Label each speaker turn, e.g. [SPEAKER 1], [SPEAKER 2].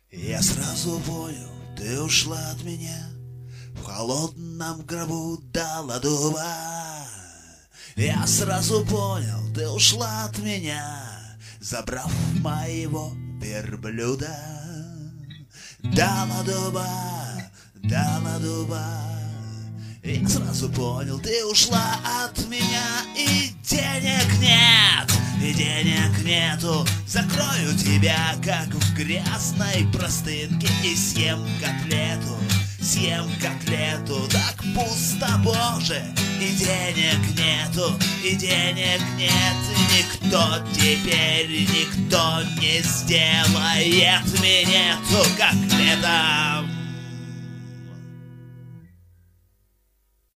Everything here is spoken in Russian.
[SPEAKER 1] Я сразу понял, ты ушла от меня в холодном гробу до дуба. Я сразу понял, ты ушла от меня, забрав моего верблюда. Дала дуба, дала дуба. Я сразу понял, ты ушла от меня, и денег нет, и денег нету. Закрою тебя, как в грязной простынке, и съем котлету, так пусто, Боже. И денег нету, и денег нет, и никто теперь, никто не сделает минету, как летом.